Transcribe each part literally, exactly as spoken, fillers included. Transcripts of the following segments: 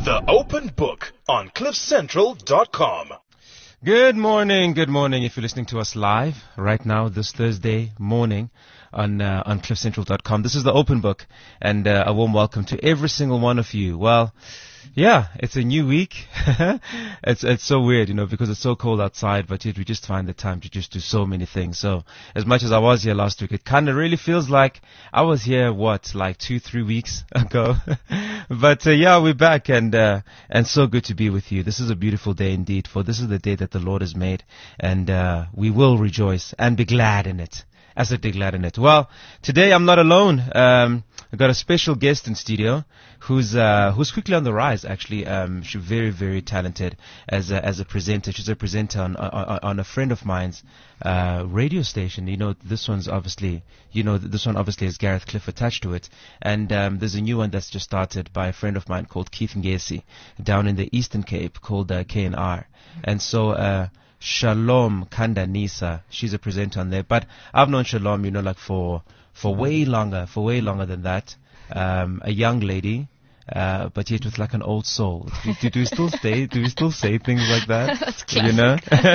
The Open Book on cliff central dot com. Good morning, good morning. If you're listening to us live right now this Thursday morning on uh, on cliff central dot com, this is The Open Book, and uh, a warm welcome to every single one of you. Well, yeah, it's a new week. it's it's so weird, you know, because it's so cold outside, but yet we just find the time to just do so many things. So as much as I was here last week, it kind of really feels like I was here, what, like two, three weeks ago. But uh, yeah, we're back, and uh, and so good to be with you. This is a beautiful day indeed, for this is the day that the Lord has made, and uh, we will rejoice and be glad in it. As I be glad in it. Well, today I'm not alone. Um, I've got a special guest in studio who's uh, who's quickly on the rise. Actually, um, she's very, very talented as a, as a presenter. She's a presenter on on, on a friend of mine's uh, radio station. You know, this one's obviously, you know, this one obviously has Gareth Cliff attached to it. And um, there's a new one that's just started by a friend of mine called Keith Ngesi down in the Eastern Cape called uh, K N R. And so. Uh, Shalom Kandanisa, she's a presenter on there, but I've known Shalom, you know, like for for way longer, for way longer than that. Um, a young lady, uh, but yet with like an old soul. Do, do, do we still say, do we still say things like that? That's you know.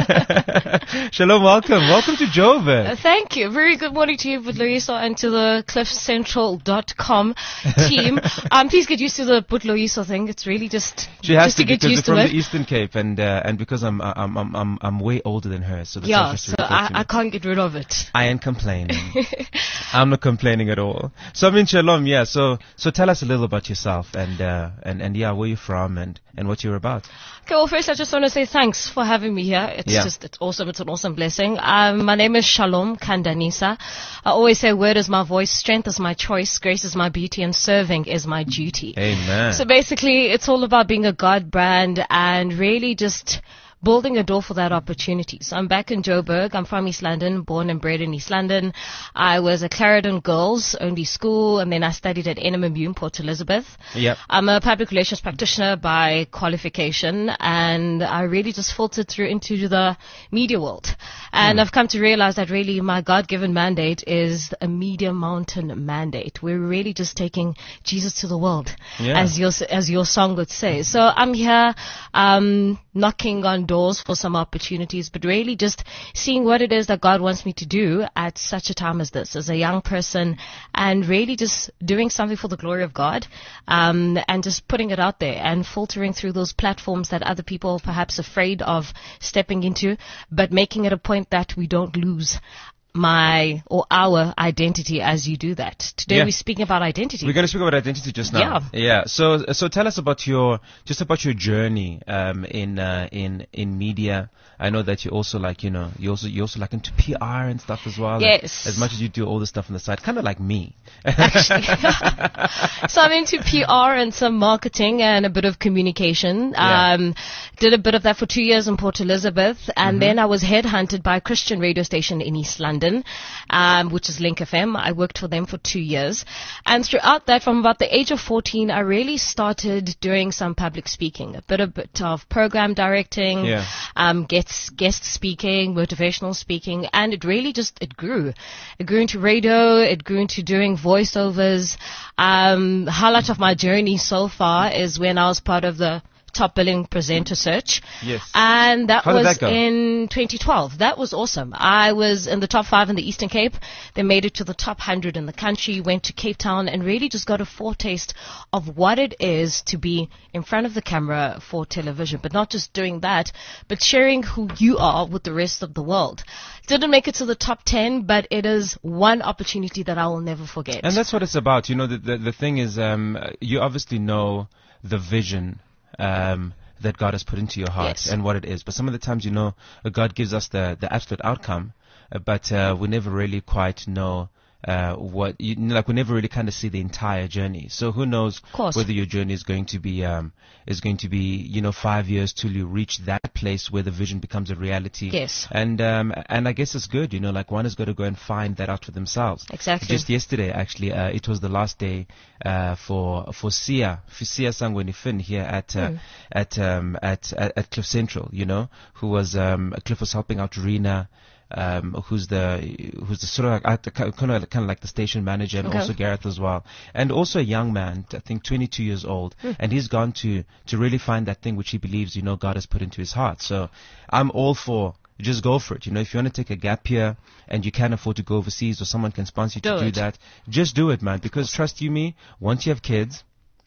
Shalom, welcome, welcome to Joburg. Uh, thank you. Very good morning to you, Butloyiso, and to the cliff central dot com team. um, please get used to the Butloyiso thing. It's really just she has just to, to get because used from to the it. Eastern Cape, and uh, and because I'm I'm I'm I'm I'm way older than her, so that's Yeah, how she so refers I, to me. I can't get rid of it. I ain't complaining. I'm not complaining at all. So I mean, Shalom, yeah. So so tell us a little about yourself, and uh, and and yeah, where you're from, and and what you're about. Okay, well, first I just want to say thanks for having me here. It's Yeah. just, it's awesome. It's an awesome blessing. Um, my name is Shalom Kandanisa. I always say word is my voice, strength is my choice, grace is my beauty, and serving is my duty. Amen. So basically, it's all about being a God brand and really just building a door for that opportunity. So I'm back in Joburg. I'm from East London, born and bred in East London. I was a Clarendon Girls only school, and then I studied at N M M U in Port Elizabeth. Yep. I'm a public relations practitioner by qualification, and I really just filtered through into the media world. And Hmm. I've come to realize that really my God-given mandate is a media mountain mandate. We're really just taking Jesus to the world, Yeah. as your as your song would say. So I'm here um, knocking on doors for some opportunities, but really just seeing what it is that God wants me to do at such a time as this, as a young person, and really just doing something for the glory of God, um, and just putting it out there and filtering through those platforms that other people are perhaps afraid of stepping into, but making it a point that we don't lose my or our identity as you do that. Today Yeah. we're speaking about identity. We're going to speak about identity just now. Yeah. Yeah. So, so tell us about your, just about your journey, um, in, uh, in, in media. I know that you also like, you know, you also, you also like into P R and stuff as well. Yes. As much as you do all the stuff on the side, kind of like me. Actually. So I'm into P R and some marketing and a bit of communication. Yeah. Um, did a bit of that for two years in Port Elizabeth, and then I was headhunted by a Christian radio station in East London, um, which is Link F M. I worked for them for two years. And throughout that, from about the age of fourteen, I really started doing some public speaking, a bit, a bit of program directing, Yeah. um, guest, guest speaking, motivational speaking, and it really just, it grew. It grew into radio, it grew into doing voiceovers. Um, highlight of my journey so far is when I was part of the top billing presenter search. Yes. And that How did was that go? in twenty twelve. That was awesome. I was in the top five in the Eastern Cape. They made it to the top one hundred in the country, went to Cape Town, and really just got a foretaste of what it is to be in front of the camera for television. But not just doing that, but sharing who you are with the rest of the world. Didn't make it to the top ten, but it is one opportunity that I will never forget. And that's what it's about. You know, the, the, the thing is, um, you obviously know the vision, um, that God has put into your heart Yes. and what it is. But some of the times, you know, uh, God gives us the, the absolute outcome, uh, but uh, we never really quite know uh, what, you, like we never really kind of see the entire journey. So who knows course. whether your journey is going to be, um, is going to be, you know, five years till you reach that place where the vision becomes a reality. Yes. And, um, and I guess it's good, you know, like one has got to go and find that out for themselves. Exactly. Just yesterday, actually, uh, it was the last day uh, for for Sia, for Sia Sangweni Finn here at uh, Hmm. at, um, at at at Cliff Central. You know, who was um, Cliff was helping out Rena um, who's the who's the sort of like, kind of kind of like the station manager, and Okay. also Gareth as well, and also a young man, I think twenty-two years old, Hmm. and he's gone to to really find that thing which he believes, you know, God has put into his heart. So I'm all for. Just go for it. You know, if you want to take a gap year and you can't afford to go overseas, or someone can sponsor you to Do do it. that, just do it, man. Because trust you me, once you have kids,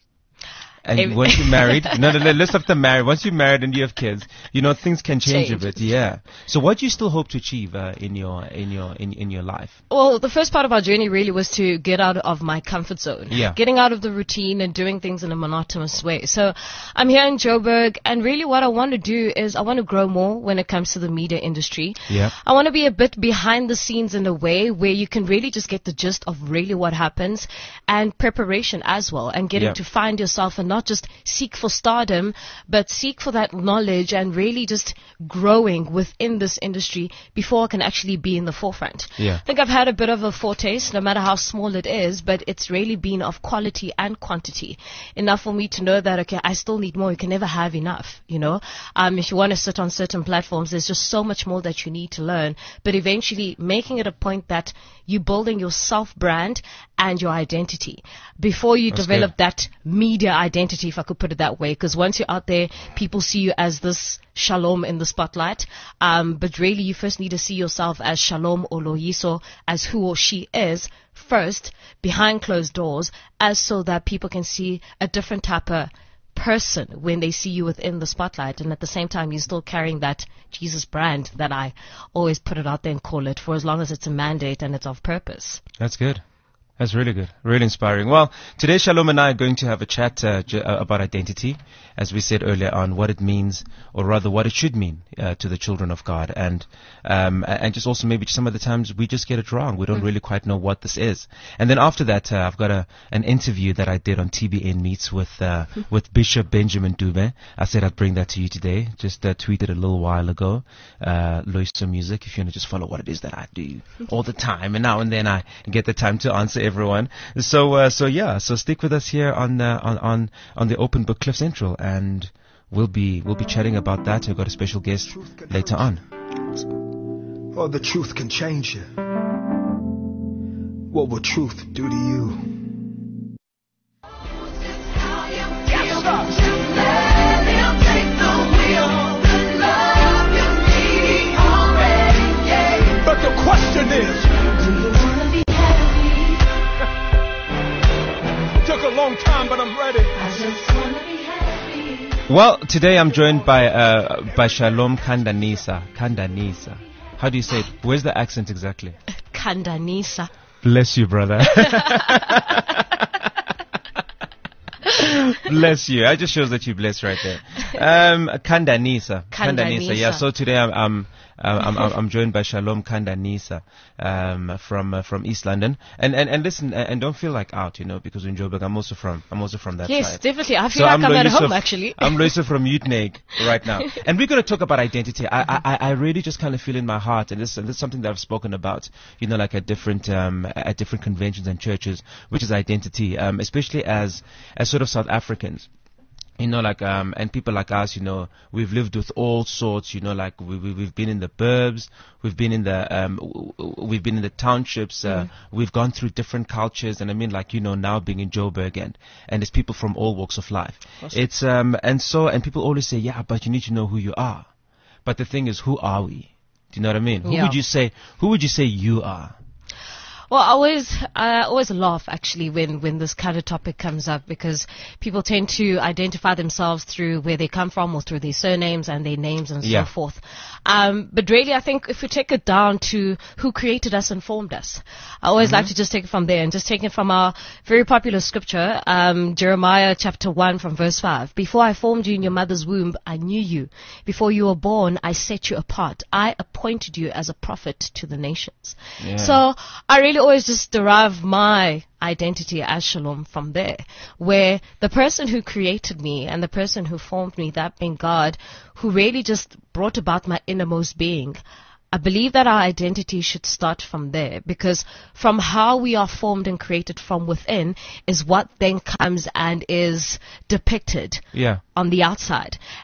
and Every- once you're married, no, no, no, let's after married. Once you're married and you have kids, you know, things can change, Change. a bit. Yeah. So what do you still hope to achieve uh, in your in your in in your life? Well, the first part of our journey really was to get out of my comfort zone. Yeah. Getting out of the routine and doing things in a monotonous way. So I'm here in Joburg, and really what I want to do is I want to grow more when it comes to the media industry. Yeah. I want to be a bit behind the scenes in a way where you can really just get the gist of really what happens, and preparation as well, and getting Yeah. to find yourself and not just seek for stardom, but seek for that knowledge and really just growing within this industry before I can actually be in the forefront. Yeah. I think I've had a bit of a foretaste, no matter how small it is, but it's really been of quality and quantity. Enough for me to know that, okay, I still need more. You can never have enough, you know. Um, if you want to sit on certain platforms, there's just so much more that you need to learn. But eventually making it a point that you're building your self-brand and your identity before you That's develop good. that media identity, if I could put it that way. Because once you're out there, people see you as this Shalom in the spotlight. Um, but really, you first need to see yourself as Shalom Oloyiso, as who or she is first, behind closed doors, as so that people can see a different type of person when they see you within the spotlight. And at the same time, you're still carrying that Jesus brand that I always put it out there and call it, for as long as it's a mandate and it's of purpose. That's good. That's really good. Really inspiring. Well, today Shalom and I are going to have a chat uh, j- uh, about identity, as we said earlier on, what it means, or rather what it should mean uh, to the children of God. And um, a- and just also maybe some of the times we just get it wrong. We don't really quite know what this is. And then after that, uh, I've got a an interview that I did on T B N Meets with uh, with Bishop Benjamin Dube. I said I'd bring that to you today. Just uh, tweeted a little while ago. Uh, Loiso Music, if you want to just follow what it is that I do all the time. And now and then I get the time to answer everyone. So, uh, so yeah, so stick with us here on, uh, on, on, on the Open Book Cliff Central, and we'll be, we'll be chatting about that. I've got a special guest later on. Oh, the truth can change you. What will truth do to you? But the question is, took a long time, but I'm ready. Well, today I'm joined by, uh, by Shalom Kandanisa. Kandanisa. How do you say it? Where's the accent exactly? Kandanisa. Bless you, brother. Bless you. I just shows that you blessed right there. Um, Kandanisa. Kandanisa. Yeah. So today I'm I'm I'm, I'm, I'm joined by Shalom Kandanisa um, from uh, from East London. And and and listen, and, and don't feel like out, you know, because in Joburg I'm also from I'm also from that Yes, side. definitely. I feel So like I'm I'm at Loyiso home, f- actually. I'm Loyiso from Uteneg right now, and we're going to talk about identity. I, I I really just kind of feel in my heart, and this and this is something that I've spoken about, you know, like at different um at different conventions and churches, which is identity, um especially as as sort of South Africans. You know, like, um, and people like us, you know, we've lived with all sorts, you know, like we, we, we've been in the burbs, we've been in the, um, w- w- we've been in the townships, uh, we've gone through different cultures, and I mean, like, you know, now being in Joburg, and, and it's people from all walks of life. It's, um, and so, and people always say, yeah, but you need to know who you are. But the thing is, who are we? Do you know what I mean? Who Yeah. would you say, who would you say you are? Well, I always, I always laugh actually when, when this kind of topic comes up, because people tend to identify themselves through where they come from or through their surnames and their names and Yeah. so forth. Um, but really, I think if we take it down to who created us and formed us, I always like to just take it from there and just take it from our very popular scripture, um, Jeremiah chapter one from verse five. Before I formed you in your mother's womb, I knew you. Before you were born, I set you apart. I appointed you as a prophet to the nations. Yeah. So I really always just derive my identity as Shalom from there, where the person who created me and the person who formed me, that being God, who really just brought about my innermost being, I believe that our identity should start from there, because from how we are formed and created from within is what then comes and is depicted Yeah. on the outside.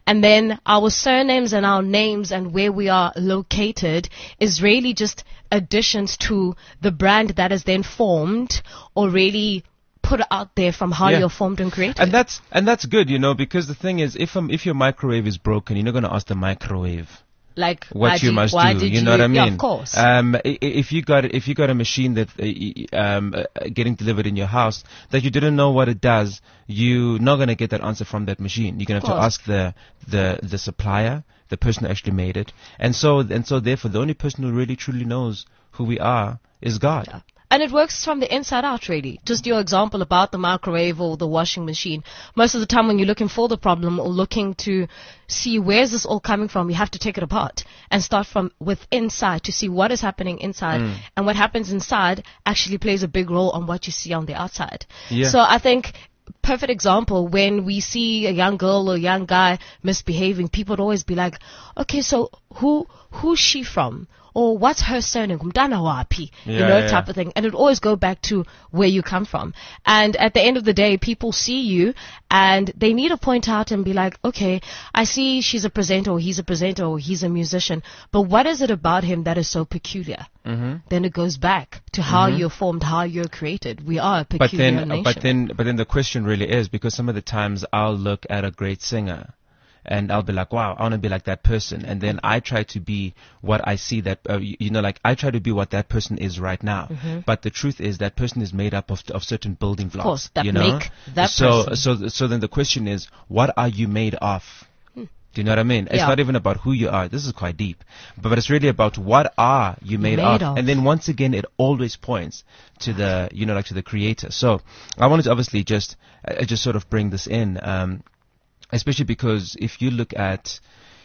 And then our surnames and our names and where we are located is really just additions to the brand that is then formed or really put out there from how Yeah. you're formed and created. And that's and that's good, you know, because the thing is, if um, if your microwave is broken, you're not going to ask the microwave like what why you did, must why do. did You know what I mean? Yeah, of course. Um, i- i- if you got if you got a machine that uh, y- um uh, getting delivered in your house that you didn't know what it does, you're not going to get that answer from that machine. You're going to have to course. ask the the the supplier, the person who actually made it, and so and so therefore the only person who really truly knows who we are is God. Yeah. And it works from the inside out, really. Just your example about the microwave or the washing machine. Most of the time when you're looking for the problem or looking to see where's this all coming from, you have to take it apart and start from with inside to see what is happening inside. Mm. And what happens inside actually plays a big role on what you see on the outside. Yeah. So I think perfect example, when we see a young girl or a young guy misbehaving, people would always be like, okay, so who who's she from? Or what's her surname? Kumtana wapi? You Yeah, know, yeah, type yeah. of thing. And it would always go back to where you come from. And at the end of the day, people see you and they need to point out and be like, okay, I see she's a presenter or he's a presenter or he's a musician, but what is it about him that is so peculiar? Mm-hmm. Then it goes back to how you're formed, how you're created. We are a But peculiar then, nation. but then, but then the question really is, because some of the times I'll look at a great singer and I'll be like, wow, I want to be like that person. And then I try to be what I see that, uh, you, you know, like I try to be what that person is right now. But the truth is that person is made up of, of certain building blocks. course, that you know? make that so, person. so, so then the question is, what are you made of? Do you know what I mean? It's Yeah. not even about who you are. This is quite deep. But, but it's really about what are you made, Made of? of. And then once again, it always points to the, you know, like to the creator. So I wanted to obviously just, uh, just sort of bring this in, um, especially because if you look at,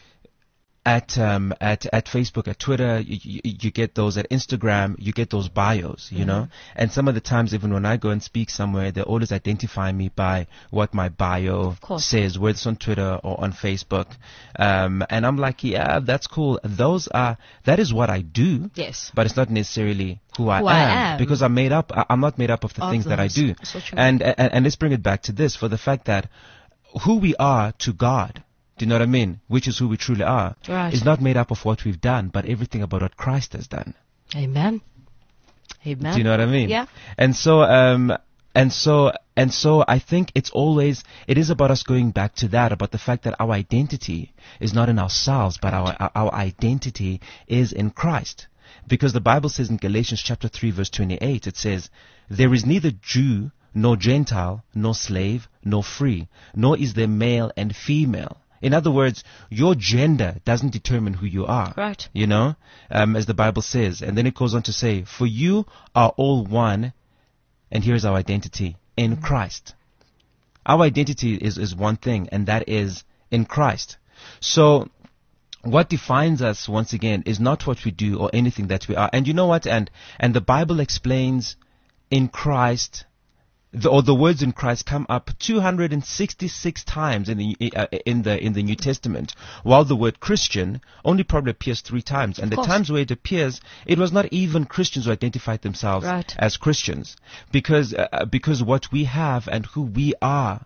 at um at at Facebook, at Twitter, you, you, you get those at Instagram, you get those bios, you know. And some of the times, even when I go and speak somewhere, they always identify me by what my bio course. says, whether it's on Twitter or on Facebook. Um, and I'm like, yeah, that's cool. Those are that is what I do. Yes. But it's not necessarily who, I, Who am, I am. because I'm made up. I- I'm not made up of the Of things that I those. do. So true. And, and and let's bring it back to this, for the fact that who we are to God, do you know what I mean? Which is who we truly are. Right. Is not made up of what we've done, but everything about what Christ has done. Amen. Amen. Do you know what I mean? Yeah. And so, um, and so, and so, I think it's always, it is about us going back to that, about the fact that our identity is not in ourselves, but our our, our identity is in Christ. Because the Bible says in Galatians chapter three, verse twenty-eight, it says, "There is neither Jew nor Gentile, nor slave, nor free, nor is there male and female." In other words, your gender doesn't determine who you are. Right. You know, um, as the Bible says. And then it goes on to say, "For you are all one," and here's our identity, "in Christ." Our identity is, is one thing, and that is in Christ. So, what defines us, once again, is not what we do or anything that we are. And you know what? And, and the Bible explains in Christ, the, or the words in Christ come up two hundred sixty-six times in the, uh, in the, in the New Testament, while the word Christian only probably appears three times. And the course. times where it appears, it was not even Christians who identified themselves Right. as Christians. Because, uh, because what we have and who we are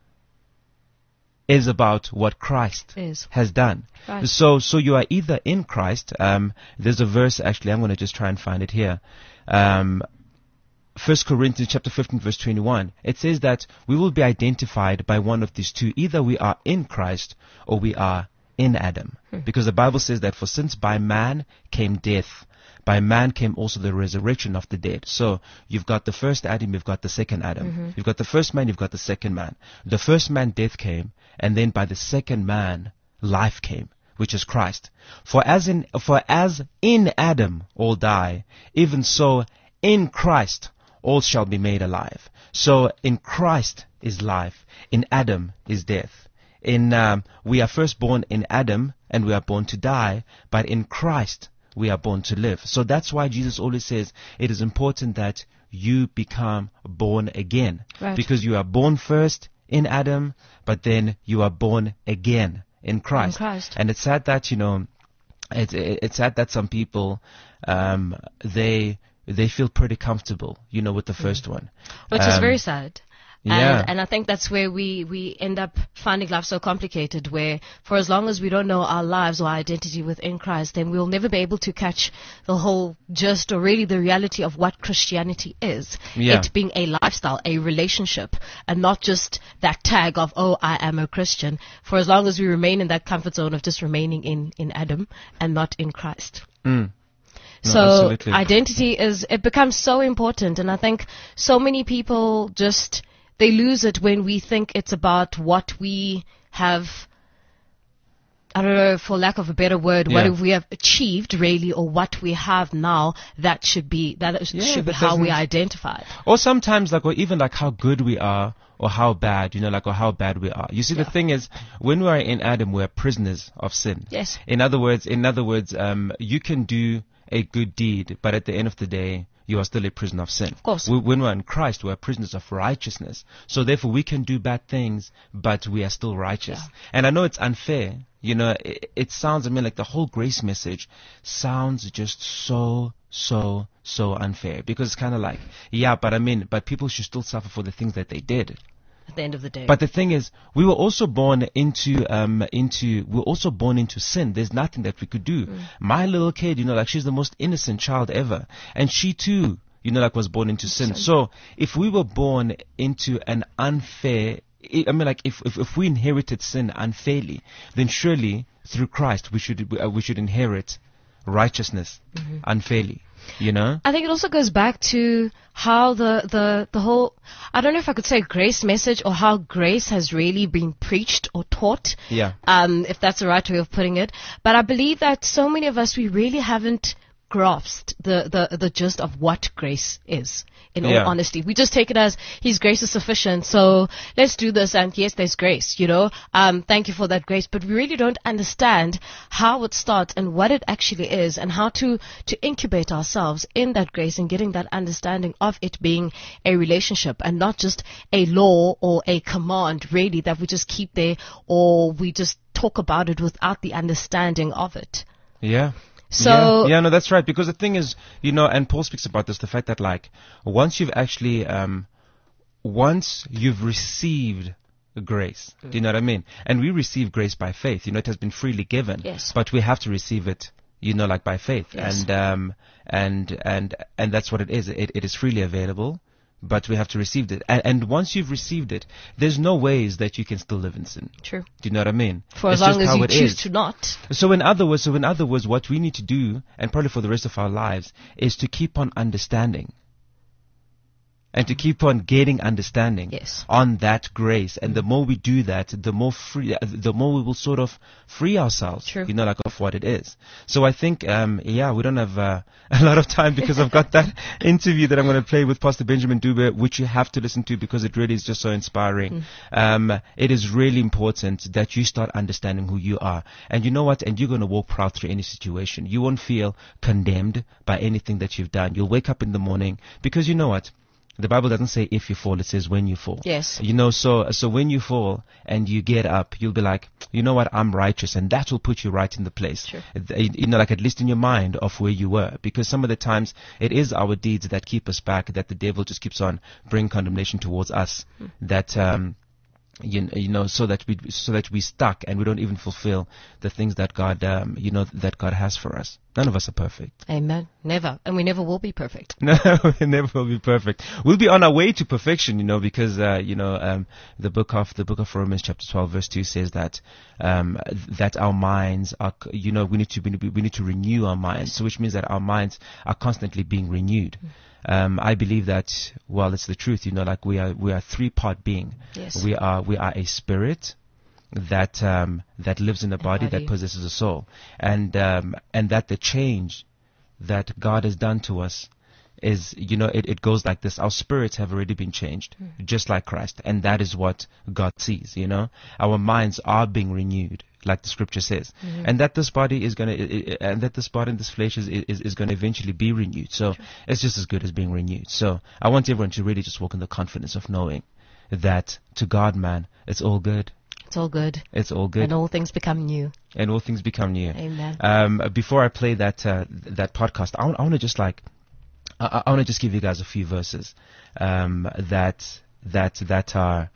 is about what Christ Is. has done. Right. So, so you are either in Christ. Um, there's a verse, actually, I'm going to just try and find it here. Um, First Corinthians chapter fifteen, verse twenty-one. It says that we will be identified by one of these two. Either we are in Christ or we are in Adam. Because the Bible says that for since by man came death, by man came also the resurrection of the dead. So you've got the first Adam, you've got the second Adam. You've got the first man, you've got the second man. The first man, death came, and then by the second man, life came, which is Christ. For as in, for as in Adam all die, even so in Christ all shall be made alive. So in Christ is life, in Adam is death. In um, we are first born in Adam, and we are born to die, but in Christ we are born to live. So that's why Jesus always says it is important that you become born again. Right. Because you are born first in Adam, but then you are born again in Christ. In Christ. And it's sad that, you know, it's, it's sad that some people, um, they, they feel pretty comfortable, you know, with the first one. Which is Um, very sad. Yeah. And, and I think that's where we, we end up finding life so complicated, where for as long as we don't know our lives or our identity within Christ, then we'll never be able to catch the whole gist or really the reality of what Christianity is. Yeah. It being a lifestyle, a relationship, and not just that tag of, oh, I am a Christian. For as long as we remain in that comfort zone of just remaining in, in Adam and not in Christ. Mm. No, So absolutely. identity is, it becomes so important, and I think so many people just, they lose it when we think it's about what we have, I don't know, for lack of a better word, Yeah. what we have achieved really, or what we have now, that should be, that is- Yeah, should be that how we doesn't- identify. Or sometimes, like, or even like how good we are, or how bad, you know, like, or how bad we are. You see, Yeah. the thing is, when we are in Adam, we're prisoners of sin. Yes. In other words, in other words, um, you can do a good deed, but at the end of the day, you are still a prisoner of sin. Of course. We, when we're in Christ, we're prisoners of righteousness. So therefore, we can do bad things, but we are still righteous. Yeah. And I know it's unfair. You know, it, it sounds, I mean, like the whole grace message sounds just so, so, so unfair. Because it's kind of like, yeah, but I mean, but people should still suffer for the things that they did. At the end of the day. But the thing is, we were also born into, um, into, we were also born into sin. There's nothing that we could do. Mm. My little kid, you know, like she's the most innocent child ever. And she too, you know, like was born into sin. So if we were born into an unfair, I mean, like if, if, if we inherited sin unfairly, then surely through Christ we should, uh, we should inherit righteousness Mm-hmm. unfairly, you know? I think it also goes back to how the, the, the whole, I don't know if I could say grace message, or how grace has really been preached or taught. Yeah. Um, if that's the right way of putting it. But I believe that so many of us, we really haven't grasped the, the, the gist of what grace is, in Yeah. all honesty. We just take it as His grace is sufficient, so let's do this, and yes, there's grace, you know. Um, thank you for that grace. But we really don't understand how it starts and what it actually is, and how to, to incubate ourselves in that grace and getting that understanding of it being a relationship and not just a law or a command, really, that we just keep there, or we just talk about it without the understanding of it. Yeah. So yeah, yeah, no, that's right. Because the thing is, you know, and Paul speaks about this, the fact that, like, once you've actually, um, once you've received grace, do you know what I mean? And we receive grace by faith. You know, it has been freely given. Yes. But we have to receive it, you know, like by faith. Yes. And um, and and and that's what it is. It it is freely available, but we have to receive it. And, and once you've received it, there's no ways that you can still live in sin. true. Do you know what I mean? For It's as long just as how you it choose is. to not. So in other words, so in other words, what we need to do, and probably for the rest of our lives, is to keep on understanding. And to keep on getting understanding Yes. on that grace. And the more we do that, the more free, the more we will sort of free ourselves, True. you know, like of what it is. So I think, um, yeah, we don't have uh, a lot of time because I've got that interview that I'm going to play with Pastor Benjamin Dube, which you have to listen to because it really is just so inspiring. Um, it is really important that you start understanding who you are. And you know what? And you're going to walk proud through any situation. You won't feel condemned by anything that you've done. You'll wake up in the morning because you know what? The Bible doesn't say if you fall, it says when you fall. Yes. You know, so so when you fall and you get up, you'll be like, you know what, I'm righteous, and that will put you right in the place. Sure. Uh, You know, like at least in your mind of where you were. Because some of the times it is our deeds that keep us back, that the devil just keeps on bringing condemnation towards us. Hmm. That um you, you know, so that we so that we stuck and we don't even fulfill the things that God um you know that God has for us. None of us are perfect. Amen. Never. And we never will be perfect. No, we never will be perfect. We'll be on our way to perfection, you know, because uh, you know um, the book of the book of Romans, chapter twelve, verse two says that um, that our minds are, you know, we need to we need to renew our minds. So which means that our minds are constantly being renewed. Um, I believe that, well, it's the truth, you know, like we are we are three part being. Yes. We are we are a spirit that um, that lives in a body, body. that possesses a soul, and um, and that the change that God has done to us is, you know, it, it goes like this. Our spirits have already been changed, just like Christ, and that is what God sees, you know. Our minds are being renewed, like the scripture says, and that this body is going to, and that this body and this flesh is, is, is going to eventually be renewed. So it's just as good as being renewed. So I want everyone to really just walk in the confidence of knowing that to God, man, it's all good. It's all good. It's all good. And all things become new. And all things become new. Amen. Um, before I play that uh, that podcast, I want to just like, I, I want to just give you guys a few verses um, that that that are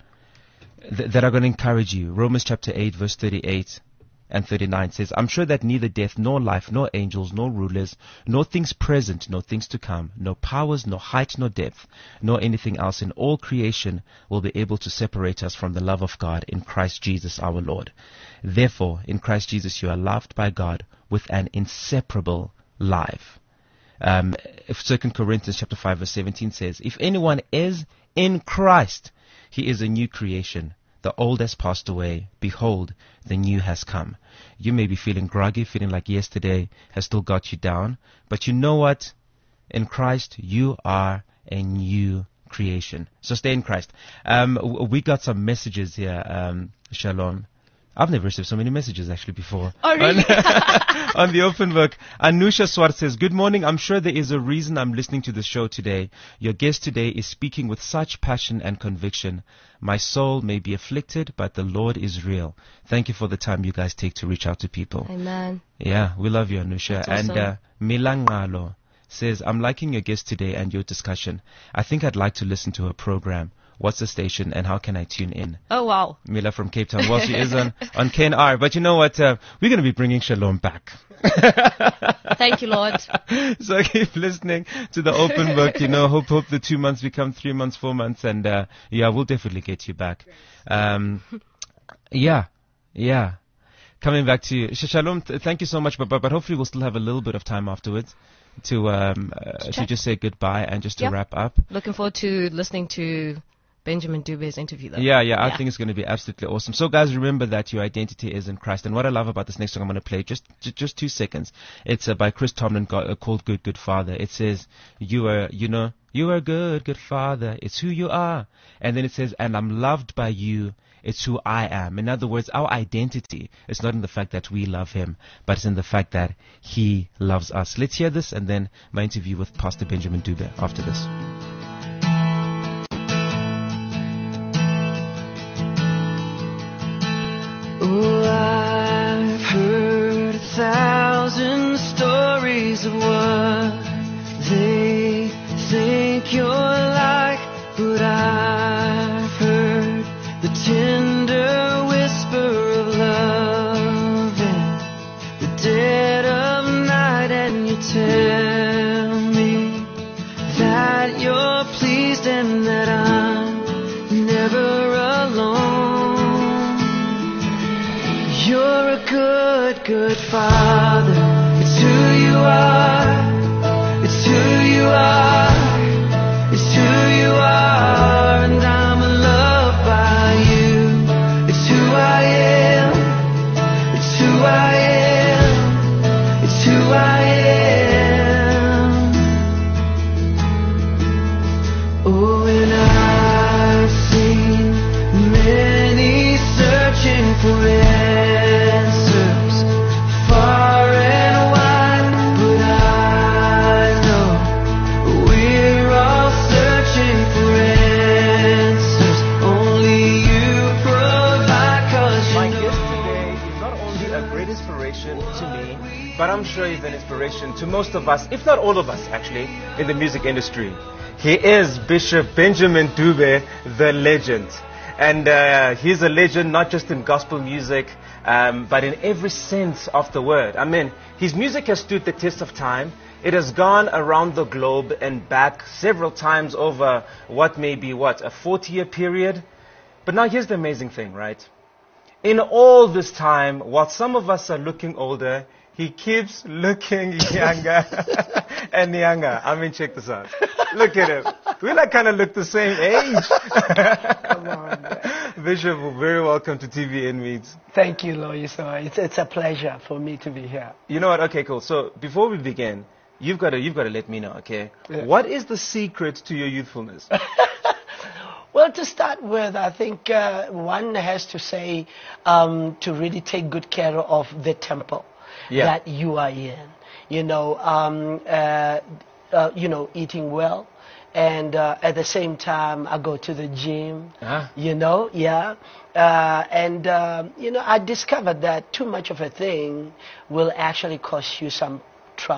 th- that are going to encourage you. Romans chapter eight, verse thirty-eight and thirty-nine says, I'm sure that neither death, nor life, nor angels, nor rulers, nor things present, nor things to come, nor powers, nor height, nor depth, nor anything else in all creation will be able to separate us from the love of God in Christ Jesus our Lord. Therefore, in Christ Jesus you are loved by God with an inseparable life. Um, if Second Corinthians chapter five verse seventeen says, if anyone is in Christ, he is a new creation. The old has passed away. Behold, the new has come. You may be feeling groggy, feeling like yesterday has still got you down. But you know what? In Christ, you are a new creation. So stay in Christ. Um, w- we got some messages here, um, Shalom. I've never received so many messages actually before. Oh, really? On, on the open book. Anusha Swart says, good morning. I'm sure there is a reason I'm listening to the show today. Your guest today is speaking with such passion and conviction. My soul may be afflicted, but the Lord is real. Thank you for the time you guys take to reach out to people. Amen. Yeah, we love you, Anusha. That's awesome. And uh, Milangalo says, I'm liking your guest today and your discussion. I think I'd like to listen to her program. What's the station and how can I tune in? Oh, wow. Mila from Cape Town. Well, she is on, on K N R. But you know what? Uh, we're going to be bringing Shalom back. Thank you, Lord. So keep listening to the open book. You know, hope hope the two months become three months, four months. And, uh, yeah, we'll definitely get you back. Um, yeah, yeah. Coming back to you. Sh- Shalom, th- thank you so much. But, but, but hopefully we'll still have a little bit of time afterwards to, um, uh, to just say goodbye and just to Yep. wrap up. Looking forward to listening to Benjamin Dube's interview, though. Yeah, yeah, I Yeah. think it's going to be absolutely awesome. So, guys, remember that your identity is in Christ. And what I love about this next song I'm going to play, just j- just two seconds. It's uh, by Chris Tomlin, go- uh, called "Good, Good Father." It says, "You are, you know, you are a good, good Father. It's who you are." And then it says, "And I'm loved by you. It's who I am." In other words, our identity is not in the fact that we love Him, but it's in the fact that He loves us. Let's hear this, and then my interview with Pastor Benjamin Dube after this. Oh, I've heard a thousand stories of what they think you're like, but I've heard the tender whisper of love in the dead of night, and you tell me that you're pleased and that I'm never alone. You're a good, good Father. It's who you are. It's who you are. It's who you are. And I'm loved by you. It's who I am. It's who I am. It's who I am. Oh, and I've seen many searching for it. But I'm sure he's an inspiration to most of us, if not all of us actually, in the music industry. He is Bishop Benjamin Dube, the legend. And uh, he's a legend not just in gospel music, um, but in every sense of the word. I mean, his music has stood the test of time. It has gone around the globe and back several times over what may be, what, a forty-year period? But now here's the amazing thing, right? In all this time, while some of us are looking older, he keeps looking younger and younger. I mean, check this out. Look at him. We like kind of look the same age. Come on, man. Bishop, very welcome to T V N Meets. Thank you, Lois. It's, it's a pleasure for me to be here. You know what? Okay, cool. So before we begin, you've got to you've got to let me know, okay? Yeah. What is the secret to your youthfulness? Well, to start with, I think uh, one has to say um, to really take good care of the temple Yeah. that you are in. You know, um, uh, uh, you know, eating well, and uh, at the same time, I go to the gym. Ah. You know, yeah, uh, and um, you know, I discovered that too much of a thing will actually cause you some trouble.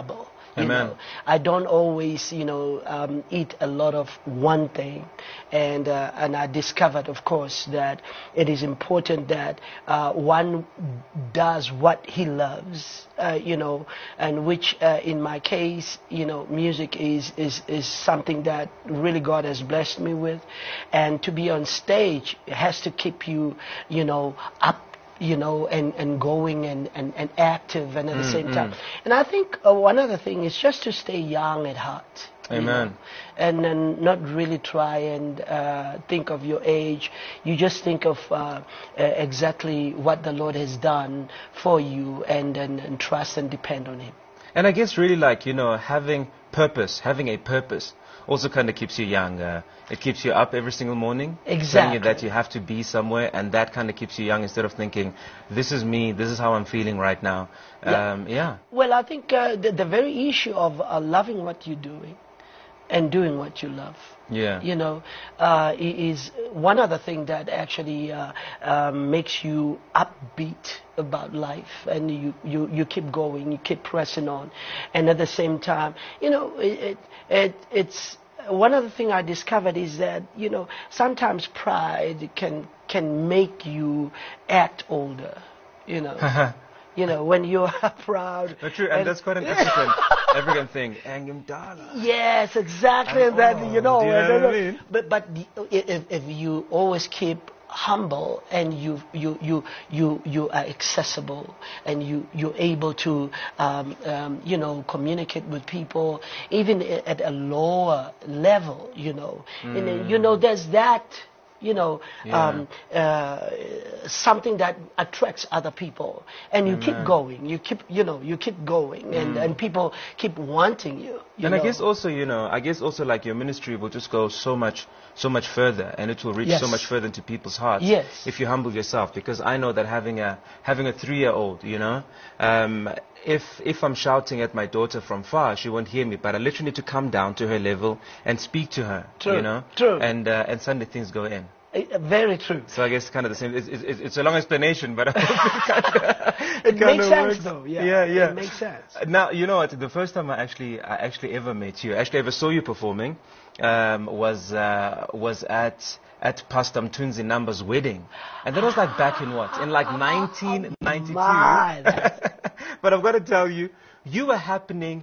You Amen. know, I don't always, you know, um, eat a lot of one thing, and uh, and I discovered, of course, that it is important that uh, one does what he loves, uh, you know, and which, uh, in my case, you know, music is is is something that really God has blessed me with, and to be on stage has to keep you, you know, up, you know, and, and going and, and, and active and at the Mm, same mm. time. And I think uh, one other thing is just to stay young at heart. you Amen. know, and then not really try and uh, think of your age. You just think of uh, uh, exactly what the Lord has done for you, and, and, and trust and depend on Him. And I guess really like, you know, having purpose, having a purpose also kind of keeps you young. Uh, it keeps you up every single morning. Telling Exactly. you that you have to be somewhere, and that kind of keeps you young instead of thinking, this is me, this is how I'm feeling right now. Yeah. Um, yeah. Well, I think uh, the, the very issue of uh, loving what you're doing and doing what you love, Yeah. you know, uh, i- is one other thing that actually uh, um, makes you upbeat about life, and you, you, you keep going, you keep pressing on, and at the same time, you know, it, it, it it's one other thing I discovered is that, you know, sometimes pride can can make you act older, you know. You know, when you are proud. No, true, and, that's quite an African, African thing. Angum Dala. Yes, exactly. And, that oh, you know. do you know and, what I uh, mean? But but the, if if you always keep humble and you you you you you are accessible and you you're able to um, um, you know, communicate with people even a- at a lower level, you know, and then, you know, there's that. You know, Yeah. um, uh, something that attracts other people, and you keep going. You keep, you know, you keep going, and, and people keep wanting you. you And know. I guess also, you know, I guess also like your ministry will just go so much, so much further, and it will reach so Yes. much further into people's hearts. Yes. If you humble yourself, because I know that having a having a three-year-old, you know, um, if if I'm shouting at my daughter from far, she won't hear me. But I literally need to come down to her level and speak to her. True, You know. true. And uh, and suddenly things go in. Uh, Very true. So I guess kind of the same. It's, it's, it's a long explanation, but I hope it kind of It makes sense, though. Yeah, yeah, yeah. it makes sense. Now you know what? The first time I actually I actually ever met you, actually ever saw you performing, um, was uh, was at at Pastor Mtunzi Number's wedding, and that was like back in what? In like nineteen ninety-two. My, But I've got to tell you, you were happening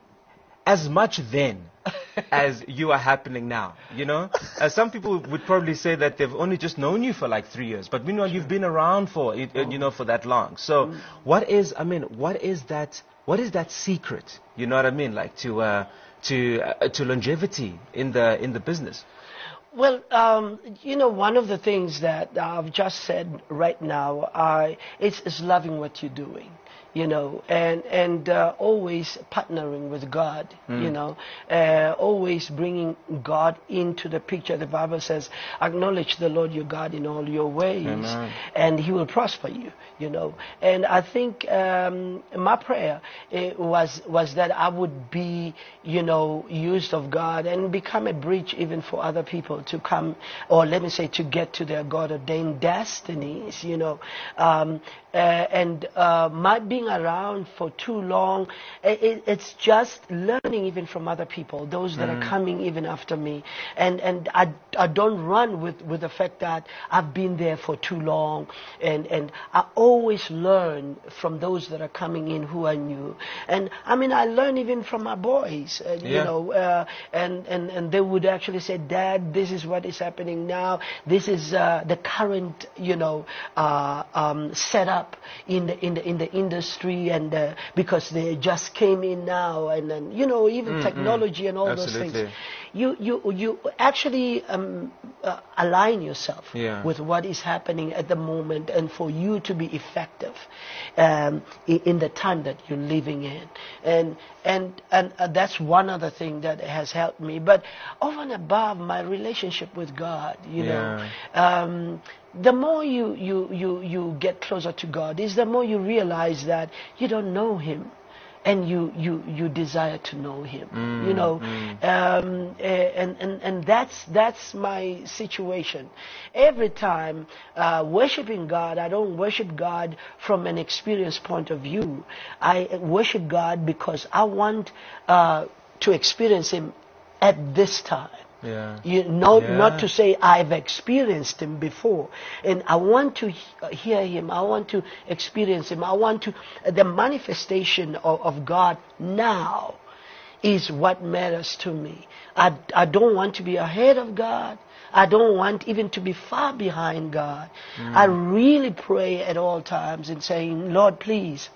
as much then as you are happening now, you know? Uh, some people would probably say that they've only just known you for like three years, but meanwhile you've been around for, it- uh, you know, for that long. So what is, I mean, what is that, what is that secret, you know what I mean, like to, uh, to, uh, to longevity in the, in the business? Well, um, you know, one of the things that I've just said right now I, is, is loving what you're doing, you know, and, and uh, always partnering with God, you know, uh, always bringing God into the picture. The Bible says, acknowledge the Lord your God in all your ways, Amen. and He will prosper you, you know. And I think um, my prayer uh, was, was that I would be, you know, used of God and become a bridge even for other people to come, or let me say, to get to their God-ordained destinies, you know. Um, uh, and uh, my being around for too long, it, it's just learning even from other people, those that are coming even after me. And and I, I don't run with, with the fact that I've been there for too long. And, and I always learn from those that are coming in who are new. And I mean, I learn even from my boys, uh, you Yeah. know, uh, and, and, and they would actually say, Dad, this is what is happening now. This is uh, the current, you know, uh, um, setup in the in the in the industry, and uh, because they just came in now, and then, you know, even technology and all those Absolutely. things. You you you actually um, uh, align yourself Yeah. with what is happening at the moment, and for you to be effective um, in, in the time that you're living in, and and and uh, that's one other thing that has helped me. But over and above my relationship with God, you know, um, the more you, you, you, you get closer to God, is the more you realize that you don't know Him. and you, you, you desire to know Him. Mm, you know, mm. um, and, and, and that's, that's my situation. Every time uh, worshiping God, I don't worship God from an experience point of view. I worship God because I want uh, to experience Him at this time. Yeah. You know, Yeah. not to say I've experienced Him before, and I want to he- hear Him. I want to experience Him. I want to. The manifestation of, of God now is what matters to me. I I don't want to be ahead of God. I don't want even to be far behind God. Mm. I really pray at all times and saying, Lord, please,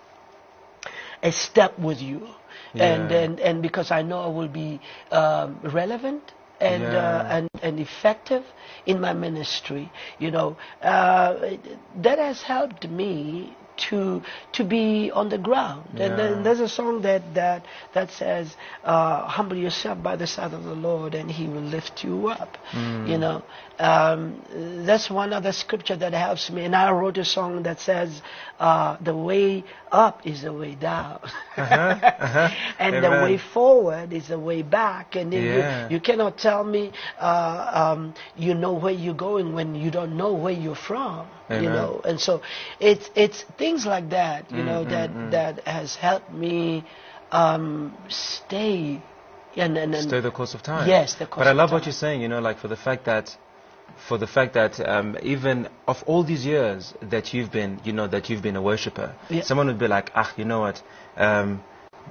a step with You, Yeah. and and and because I know I will be um, relevant. And, Yeah. uh, and and effective in my ministry, you know, uh, that has helped me to to be on the ground. And Yeah. then there's a song that that that says, uh, "Humble yourself by the side of the Lord, and He will lift you up." Mm. You know, um, that's one other scripture that helps me. And I wrote a song that says, uh, "The way up is the way down, Uh-huh, uh-huh. and the Amen. way forward is the way back." And then Yeah. you, you cannot tell me uh, um, you know where you're going when you don't know where you're from. You Amen. know, and so it's it's things like that. You Mm, know mm, that mm. that has helped me um, stay and, and, and Stay the course of time. Yes, the course But I of love what time. you're saying, you know, like for the fact that, for the fact that um, even of all these years that you've been, you know, that you've been a worshipper, Yeah. someone would be like, ah, you know what, um,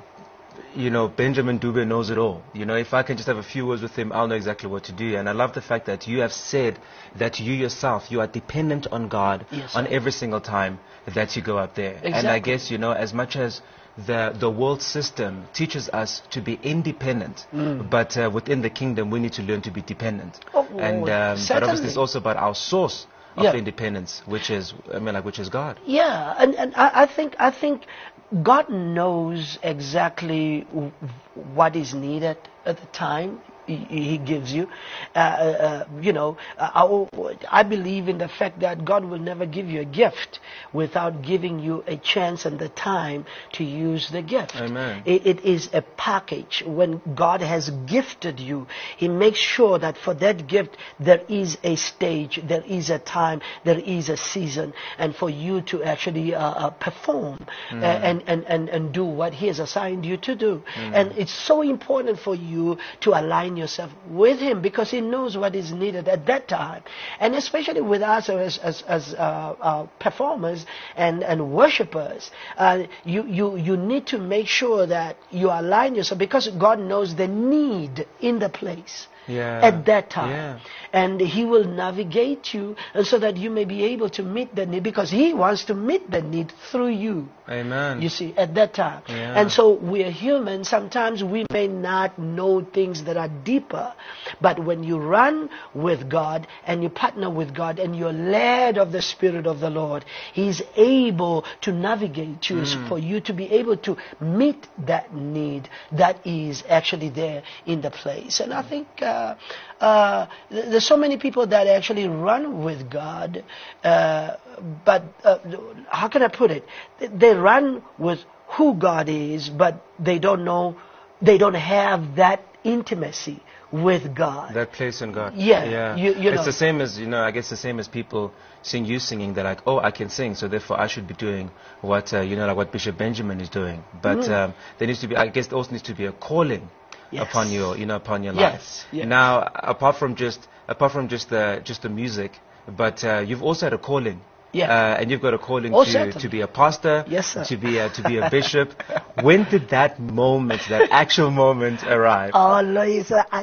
you know, Benjamin Dube knows it all. You know, if I can just have a few words with him, I'll know exactly what to do. And I love the fact that you have said that you yourself, you are dependent on God Yes, on sir. every single time that you go up there. And I Exactly. guess, you know, as much as the the world system teaches us to be independent, but uh, within the kingdom we need to learn to be dependent. Oh, and um, but obviously certainly. it's also about our source of Yeah. independence, which is, I mean, like, which is God. Yeah, and, and I, I think I think God knows exactly w- what is needed at the time He, he gives you. Uh, uh, you know, I, I believe in the fact that God will never give you a gift without giving you a chance and the time to use the gift. Amen. It, it is a package. When God has gifted you, He makes sure that for that gift there is a stage, there is a time, there is a season, and for you to actually uh, uh, perform Mm. uh, and, and, and, and do what He has assigned you to do. And it's so important for you to align yourself with Him because He knows what is needed at that time. And especially with us as, as, as uh, uh, performers and, and worshippers, uh, you, you, you need to make sure that you align yourself because God knows the need in the place. Yeah. At that time. Yeah. And He will navigate you and so that you may be able to meet the need because He wants to meet the need through you. Amen. You see, at that time. Yeah. And so we are human. Sometimes we may not know things that are deeper. But when you run with God and you partner with God and you're led of the Spirit of the Lord, He's able to navigate you for you to be able to meet that need that is actually there in the place. And I think uh, uh, th- there's so many people that actually run with God, uh, but uh, how can I put it? They run with who God is, but they don't know, they don't have that intimacy with God. That place in God. Yeah, Yeah. you- you it's know. the same as, you know, I guess the same as people seeing you singing. They're like, oh, I can sing, so therefore I should be doing what, uh, you know, like what Bishop Benjamin is doing. But Mm. um, there needs to be, I guess there also needs to be a calling Yes. upon your, you know, upon your Yes, life. yes. Now, apart from just, apart from just the, just the music, but uh, you've also had a calling. Yeah. Uh, and you've got a calling Oh, to, certainly. to be a pastor, Yes, sir. to be a, to be a bishop. When did that moment, that actual moment arrive? Oh, Louisa, I,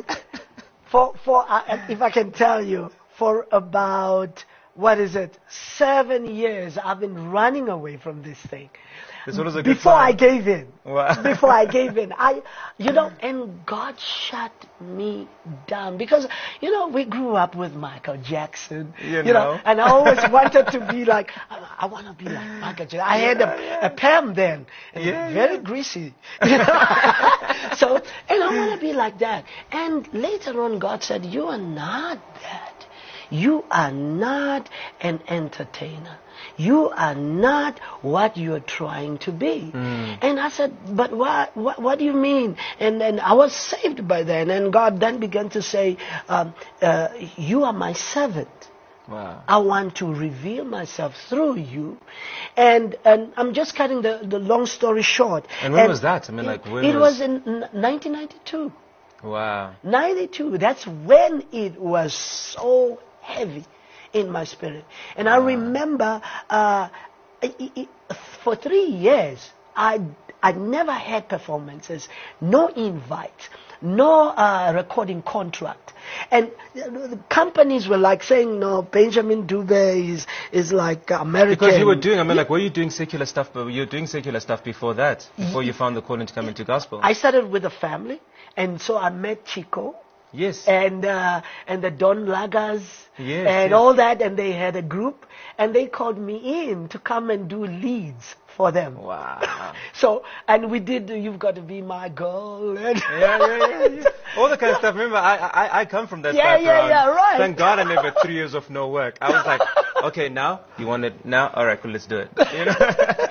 for, for, uh, if I can tell you, for about, what is it, seven years, I've been running away from this thing. This one was a good Before I sign. gave in. Wow. Before I gave in. I, you know, and God shut me down because, you know, we grew up with Michael Jackson. You know. know. And I always wanted to be like, I, I want to be like Michael Jackson. I had a, a Pam then. And Yeah, very yeah. greasy. You know? So, and I want to be like that. And later on, God said, you are not that. You are not an entertainer. You are not what you're trying to be. Mm. And I said, but what, what, what do you mean? And then I was saved by then. And God then began to say, um, uh, you are my servant. Wow. I want to reveal myself through you. And and I'm just cutting the, the long story short. And when was that? I mean, like, when It was- was in n- nineteen ninety-two. Wow. ninety-two, that's when it was so heavy in my spirit. And I remember uh, i i for three years, I, I never had performances, no invites, no uh, recording contract. And uh, the companies were like saying, no, Benjamin Dube is, is like American. Because you were doing, I mean, like, were you doing secular stuff, but you were doing secular stuff before that, before you found the calling to come into gospel? I started with a family, and so I met Chico. Yes. And uh, and the Don Lagas Yes, and yes. all that, and they had a group, and they called me in to come and do leads for them. Wow. So, and we did You've Got to Be My Girl. And Yeah, yeah, yeah, yeah. All the kind of stuff. Remember, I, I, I come from that Yeah, yeah, background. yeah, right. Thank God I never had three years of no work. I was like, okay, now you want it now? All right, cool, let's do it. You know?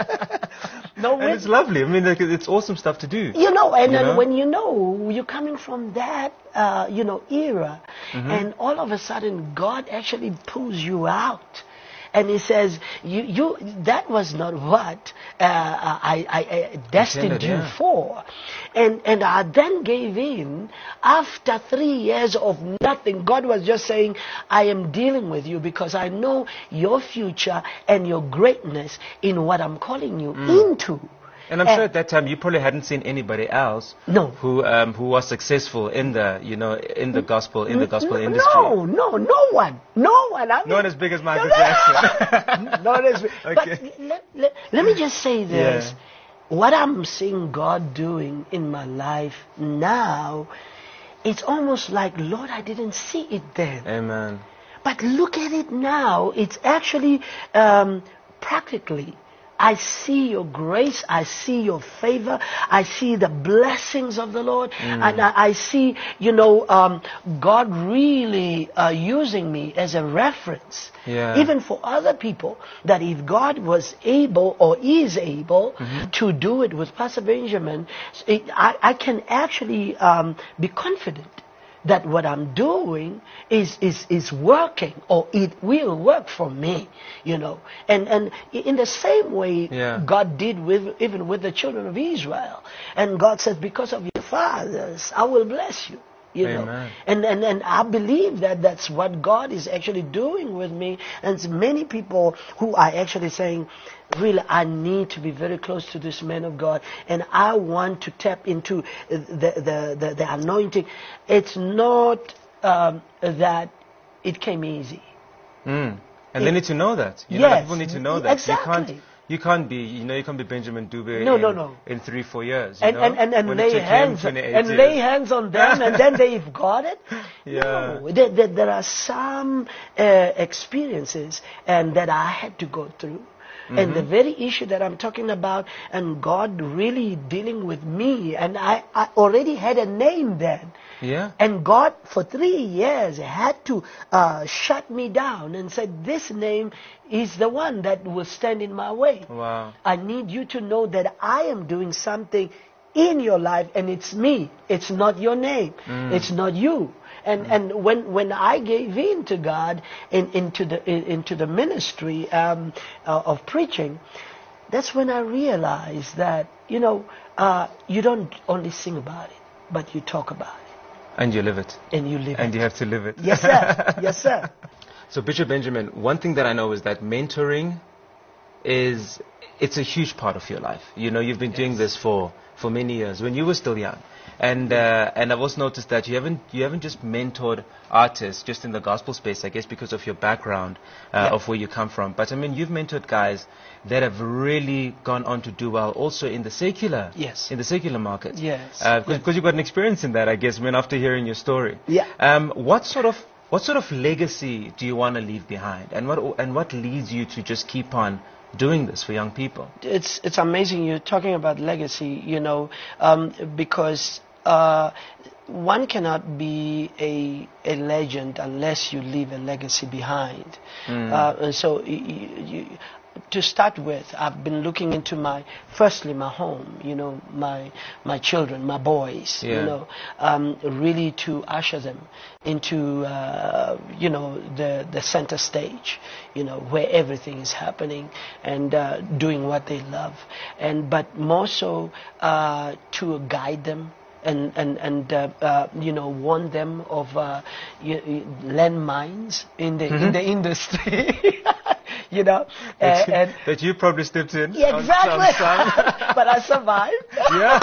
no, And when, it's lovely. I mean, like, it's awesome stuff to do. you know, and You then know? when you know you're coming from that, uh, you know, era, Mm-hmm. and all of a sudden God actually pulls you out. And he says, you, you, that was not what uh, I, I, I destined Intended, you yeah. for. And, and I then gave in. After three years of nothing, God was just saying, I am dealing with you because I know your future and your greatness in what I'm calling you into. And I'm And- sure at that time you probably hadn't seen anybody else No. who um, who was successful in the you know in the gospel in the gospel no, industry. No, no, no one. No one. I mean, No one as big as Michael No, no. Jackson. Not as big. Okay. But let, let, let me just say this. Yeah. What I'm seeing God doing in my life now, it's almost like, Lord, I didn't see it then. Amen. But look at it now. It's actually um, practically. I see your grace. I see your favor. I see the blessings of the Lord. And I, I see, you know, um, God really uh, using me as a reference. Yeah. Even for other people, that if God was able or is able to do it with Pastor Benjamin, it, I, I can actually um, be confident that what I'm doing is, is, is working, or it will work for me, you know. And, and in the same way, Yeah. God did with, even with the children of Israel. And God said, because of your fathers, I will bless you. You know, Amen. and, and and I believe that that's what God is actually doing with me, and it's many people who are actually saying, really, I need to be very close to this man of God, and I want to tap into the the the, the anointing. It's not um, that it came easy. Mm. And they need to know that. You know, Yes, people need to know that. exactly. You can't, you can't be, you know, you can't be Benjamin Dube No, in, no, no. in three, four years. You And, know? and, and, and When it lay took him hands twenty-eight and years. lay hands on them, and then they've got it. Yeah. No, there, there, there are some uh, experiences and that I had to go through. And the very issue that I'm talking about, and God really dealing with me, and I, I already had a name then. Yeah. And God, for three years, had to uh, shut me down and said, this name is the one that will stand in my way. Wow. I need you to know that I am doing something in your life, and it's me. It's not your name. It's not you. And and when when I gave in to God in, into the in, into the ministry um, uh, of preaching, that's when I realized that, you know, uh, you don't only sing about it, but you talk about it And you live it. and you live And it. you have to live it. Yes, sir. Yes, sir. So, Bishop Benjamin, one thing that I know is that mentoring is, it's a huge part of your life. You know, you've been doing this for, for many years, when you were still young. And uh, and I've also noticed that you haven't you haven't just mentored artists just in the gospel space, I guess, because of your background uh, Yeah. of where you come from. But I mean, you've mentored guys that have really gone on to do well, also in the secular, Yes. in the secular market. Yes. Because Yes. you've got an experience in that, I guess. I mean, after hearing your story. Yeah. Um, what sort of what sort of legacy do you want to leave behind, and what and what leads you to just keep on doing this for young people? It's it's amazing you're talking about legacy, you know, um, because uh, one cannot be a a legend unless you leave a legacy behind. Mm. Uh, and so, y- y- you, to start with, I've been looking into my, firstly, my home. You know, my my children, my boys. Yeah. You know, um, really to usher them into uh, you know the the center stage. You know, where everything is happening and uh, doing what they love, and but more so uh, to guide them and and and uh, uh, you know warn them of uh, y- y- landmines in the in the industry. You know, That, and, you, and that you probably stepped in. yeah, on exactly. some- some- But I survived. Yeah.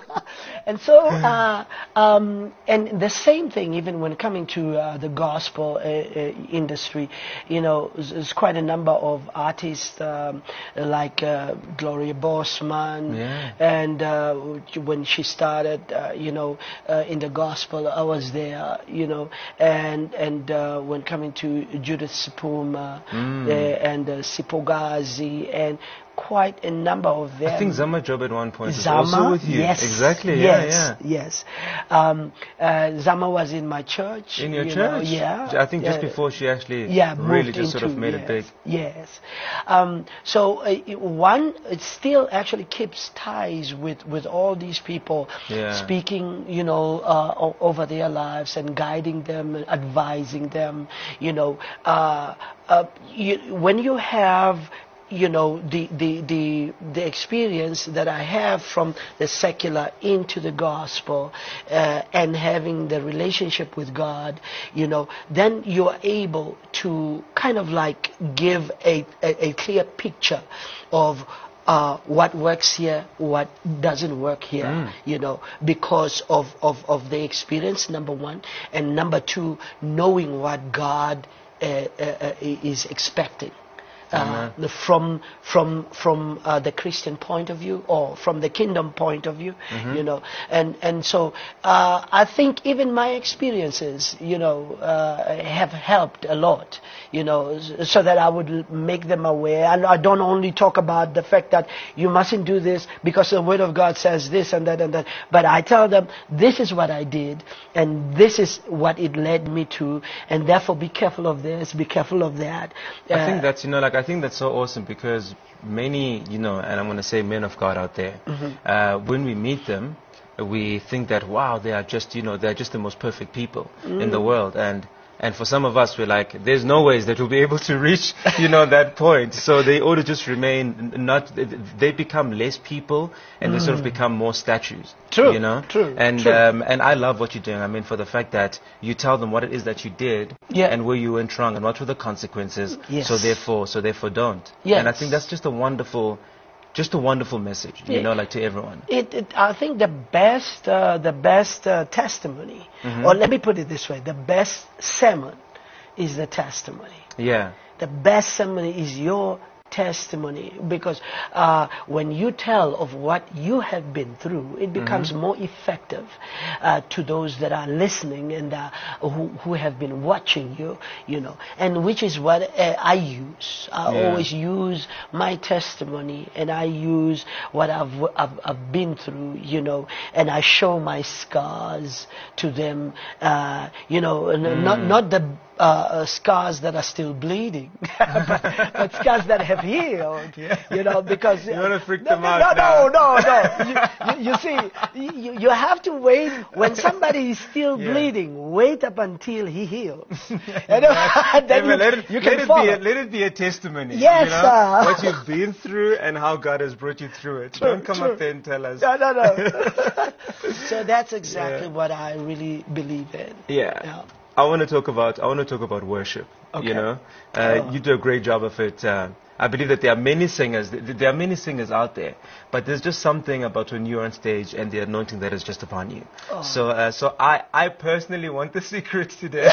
And so, uh, um, and the same thing, even when coming to uh, the gospel uh, uh, industry, you know, there's, there's quite a number of artists um, like uh, Gloria Bossman, Yeah. and uh, when she started, uh, you know, uh, in the gospel, I was there, you know, and and uh, when coming to Judith Sipuma Mm. uh, and uh, Sipogazi and quite a number of them. I think Zama Job at one point was Zama, also with you. yes, Exactly. yes, Yeah, yeah. yes. Um, uh, Zama was in my church. In your you church? know, yeah. I think just Uh, before she actually yeah, really moved just sort of into- made yes, it big. Yes. Um, so uh, it- one, it still actually keeps ties with, with all these people, Yeah. speaking, you know, uh, o- over their lives and guiding them, and advising them, you know. Uh, uh, you, when you have you know the, the the the experience that I have from the secular into the gospel uh, and having the relationship with God, you know, then you're able to kind of like give a a, a clear picture of uh, what works here, what doesn't work here, you know, because of, of, of the experience, number one, and number two, knowing what God uh, uh, uh, is expecting. Uh, the- from from from uh, the Christian point of view or from the kingdom point of view, you know, and and so uh, I think even my experiences, you know, uh, have helped a lot, you know, s- so that I would l- make them aware. And I don't only talk about the fact that you mustn't do this because the Word of God says this and that and that, but I tell them this is what I did and this is what it led me to, and therefore be careful of this, be careful of that. I think Uh, that's, you know, like, I think that's so awesome because many, you know, and I'm going to say men of God out there, uh, when we meet them, we think that, wow, they are just, you know, they're just the most perfect people in the world. And, and for some of us, we're like, there's no ways that we'll be able to reach, you know, that point. So they ought to just remain n- not, they become less people and they sort of become more statues. True, You know? true, And, true. um, and I love what you're doing. I mean, for the fact that you tell them what it is that you did Yeah. and where you went wrong and what were the consequences. Yes. So therefore, so therefore don't. Yes. And I think that's just a wonderful, just a wonderful message, you Yeah. know, like to everyone. It, it, I think the best, uh, the best uh, testimony, or let me put it this way: the best sermon is the testimony. Yeah. The best sermon is your testimony, because uh, when you tell of what you have been through, it becomes more effective uh, to those that are listening and uh, who, who have been watching you, you know, and which is what uh, I use. I Yeah. always use my testimony, and I use what I've, I've, I've been through, you know, and I show my scars to them, uh, you know, n- not, not the uh, uh, scars that are still bleeding, but, but scars that have healed, you know, because... You wanna freak no, them no, out no, now. no, no, you, you, you see, you, you have to wait when somebody is still Yeah. bleeding, wait up until he heals. And then Hey, you, man, let it, you let can it follow. be a, let it be a testimony. Yes, you know, sir. what you've been through and how God has brought you through it. Don't come true. up there and tell us. No, no, no. So that's exactly Yeah. what I really believe in. Yeah. Yeah. I want to talk about I want to talk about worship. Okay. You know, uh, Oh. you do a great job of it. Uh, I believe that there are many singers. th- There are many singers out there, but there's just something about when you're on stage and the anointing that is just upon you. Oh. So, uh, so I, I personally want the secret today.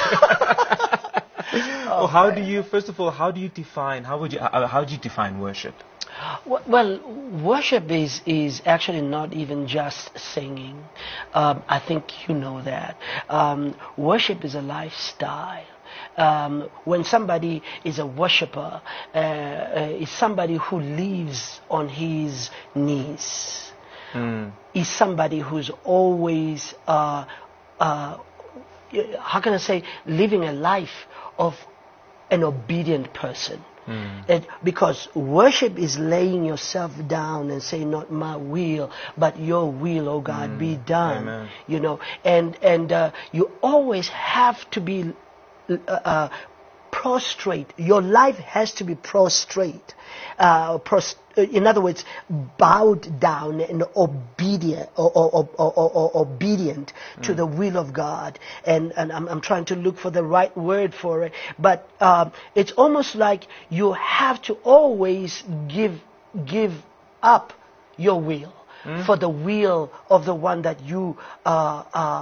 Well, how do you? First of all, how do you define? How would you? Uh, how do you define worship? W- Well, worship is, is actually not even just singing. Um, I think you know that. Um, worship is a lifestyle. Um, when somebody is a worshiper, uh, uh, is somebody who lives on his knees. Is somebody who's always uh, uh, how can I say, living a life of an obedient person. Mm. It, because worship is laying yourself down and saying, not my will, but your will, oh God, Mm. be done. Amen. You know, and and uh, you always have to be uh, uh, prostrate. Your life has to be prostrate. Uh, pros- in other words, bowed down and obedient, or, or, or, or, or obedient mm. to the will of God. And, and I'm, I'm trying to look for the right word for it. But um, it's almost like you have to always give give up your will mm. for the will of the one that you uh, uh,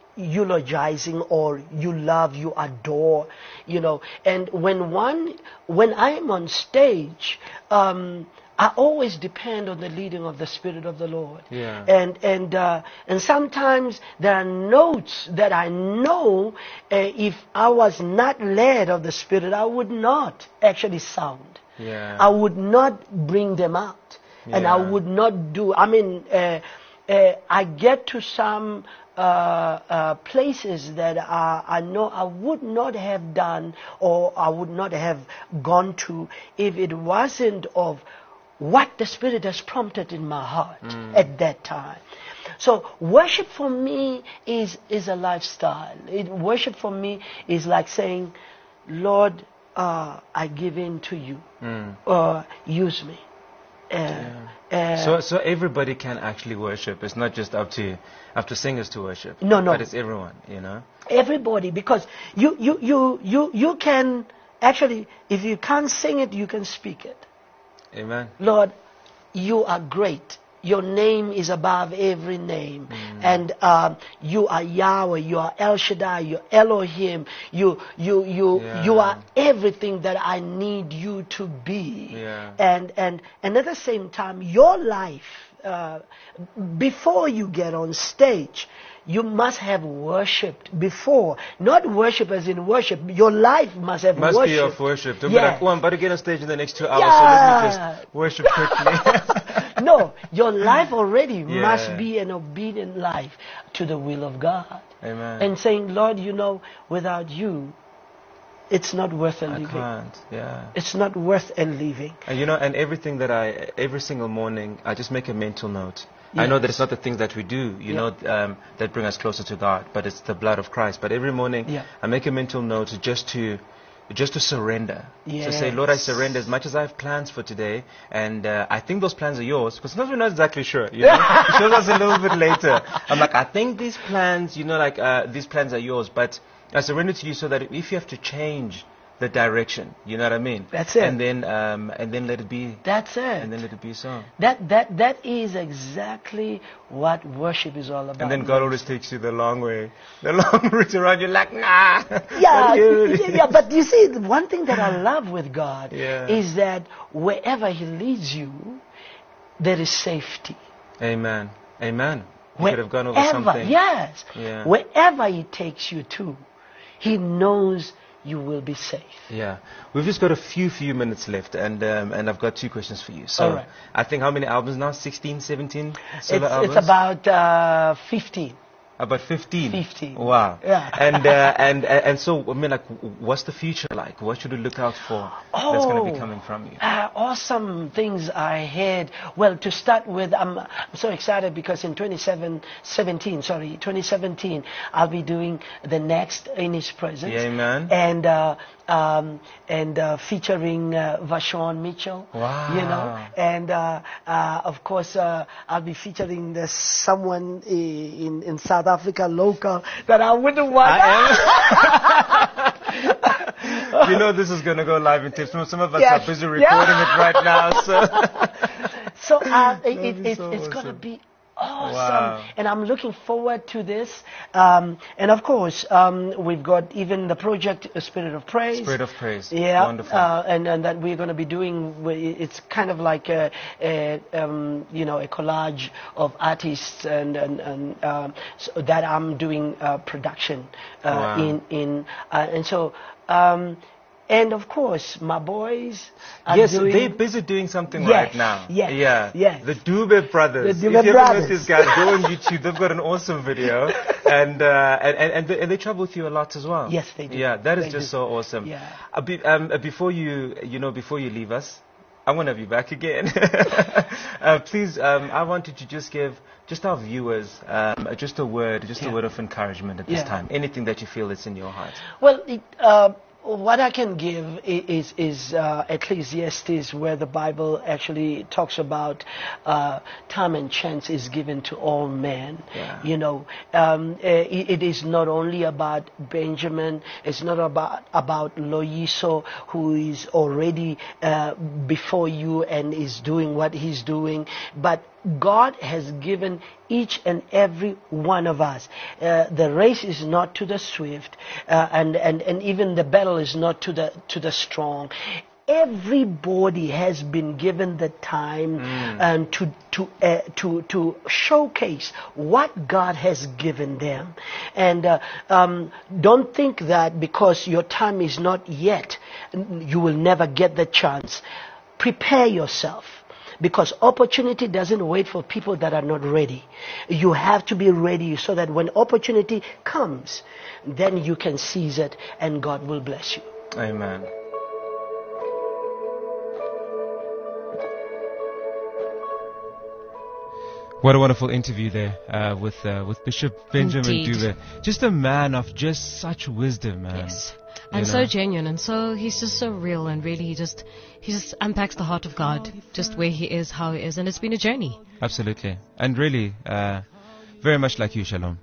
eulogizing or you love, you adore, you know. And when one, when I'm on stage, um, I always depend on the leading of the Spirit of the Lord. Yeah. And and uh, and sometimes there are notes that I know uh, if I was not led of the Spirit, I would not actually sound. Yeah. I would not bring them out, and I Yeah. would not do. I mean, uh, uh, I get to some. Uh, uh, places that uh, I know I would not have done or I would not have gone to if it wasn't of what the Spirit has prompted in my heart Mm. at that time. So worship for me is is a lifestyle. It, worship for me is like saying, Lord, uh, I give in to you. Mm. Uh, use me. Uh, uh, So, so everybody can actually worship. It's not just up to up to singers to worship. No, no. But it's everyone, you know. Everybody, because you, you, you, you, you can actually, if you can't sing it, you can speak it. Amen. Lord, you are great. Your name is above every name. Mm. And um, you are Yahweh, you are El Shaddai, you are Elohim, you, you, you, Yeah. you are everything that I need you to be. Yeah. And, and, and at the same time, your life, uh, before you get on stage, you must have worshipped before. Not worship as in worship. Your life must have Must worshipped. be of worship. Don't Yeah. be like, oh, I'm about to get on stage in the next two hours, Yeah. so let me just worship quickly. No, your life already Yeah. must be an obedient life to the will of God. Amen. And saying, Lord, you know, without you, it's not worth a I living. can't. Yeah. It's not worth a living. And you know, and everything that I, every single morning, I just make a mental note. I know that it's not the things that we do, you Yeah. know, um, that bring us closer to God, but it's the blood of Christ. But every morning, Yeah. I make a mental note just to, just to surrender. To say, Lord, I surrender as much as I have plans for today, and uh, I think those plans are yours, because sometimes we're not exactly sure. You know, it shows us a little bit later. I'm like, I think these plans, you know, like uh, these plans are yours, but I surrender to you so that if you have to change the direction, you know what I mean? That's it. And then, um, and then let it be. That's it. And then let it be so. That that that is exactly what worship is all about. And then God always takes you the long way, the long route around. You're like, nah. Yeah, Not really. yeah, yeah, but you see, the one thing that I love with God Yeah. is that wherever He leads you, there is safety. Amen. Amen. You could have gone over Wherever, something. yes, Yeah. wherever He takes you to, He knows you will be safe. Yeah. We've just got a few, few minutes left, and um, and I've got two questions for you. So, All right. I think how many albums now? sixteen, seventeen It's, solo albums? it's about uh, fifteen. About fifteen. fifteen. Wow. Yeah. And uh, and and and so I mean, like, what's the future like? What should we look out for that's going to be Oh. coming from you? Uh, awesome things I had. Well, to start with, I'm, I'm so excited because in twenty seventeen, sorry, twenty seventeen, I'll be doing the next In His Presence. Yeah, man. And uh, um, and uh, featuring uh, Vashon Mitchell. Wow. You know, and uh, uh, of course uh, I'll be featuring the someone i- in in South Africa local that I wouldn't want. You know this is going to go live in tips. Some of us Yes. are busy Yeah. recording it right now. So. So uh, it, it, be it, so it's going to awesome. be awesome. Wow. And I'm looking forward to this. Um, and of course, um, we've got even the project uh, Spirit of Praise. Spirit of Praise. Yeah, Wonderful. uh, and, and that we're going to be doing, wi- it's kind of like a, a um, you know, a collage of artists and, and, and um, so that I'm doing uh, production uh, Wow. in, in uh, and so um, and of course, my boys are Yes, doing... they're busy doing something Yes, right now. yes, yeah, yes. The Dube brothers. The Dube if you haven't met brothers. these guys, go on YouTube. They've got an awesome video, and uh, and and, and, they, and they travel with you a lot as well. Yes, they do. Yeah, that is They just do. so awesome. Yeah. Uh, be, um, uh, before you, you know, before you leave us, I want to have you back again. uh, please, um, I wanted to just give just our viewers um, just a word, just Yeah. a word of encouragement at this Yeah. time. Anything that you feel is in your heart. Well, it, uh, what I can give i- is, is uh, Ecclesiastes, where the Bible actually talks about uh, time and chance is given to all men. Yeah. You know, um, uh, it, it is not only about Benjamin. It's not about about Loyiso, who is already uh, before you and is doing what he's doing, but God has given each and every one of us. Uh, the race is not to the swift, uh, and, and, and even the battle is not to the to the strong. Everybody has been given the time and to to uh, to to showcase what God has given them, and uh, um, don't think that because your time is not yet, you will never get the chance. Prepare yourself. Because opportunity doesn't wait for people that are not ready. You have to be ready so that when opportunity comes, then you can seize it and God will bless you. Amen. What a wonderful interview there uh, with uh, with Bishop Benjamin Indeed. Dube. Just a man of just such wisdom, man. Yes. You And know? so genuine, and so he's just so real, and really he just he just unpacks the heart of God, just where he is, how he is, and it's been a journey. Absolutely. And really, uh, very much like you, Shalom.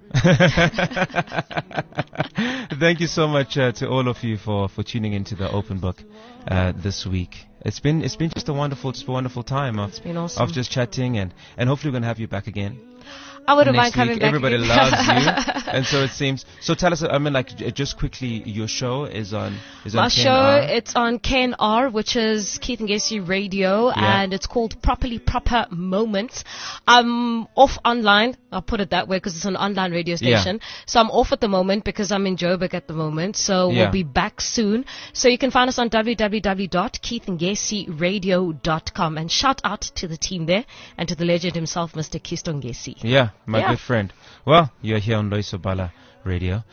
Thank you so much uh, to all of you for, for tuning into the Open Book uh, this week. It's been it's been just a wonderful just a wonderful time of, It's been awesome. of just chatting, and, and hopefully we're going to have you back again. I wouldn't mind Next coming week, back. everybody again. loves you, and so it seems. So tell us, I mean, like, j- just quickly, your show is on is My on show, K N R. it's on K N R, which is Keith and Gacy Radio, Yeah. and it's called Properly Proper Moments. I'm off online, I'll put it that way, because it's an online radio Yeah. station. So I'm off at the moment because I'm in Joburg at the moment. So Yeah. we'll be back soon. So you can find us on w w w dot keith and gacy radio dot com. And shout out to the team there and to the legend himself, Mister Keystone Gacy. Yeah, my Yeah. good friend. Well, you're here on Loiso Bala Radio.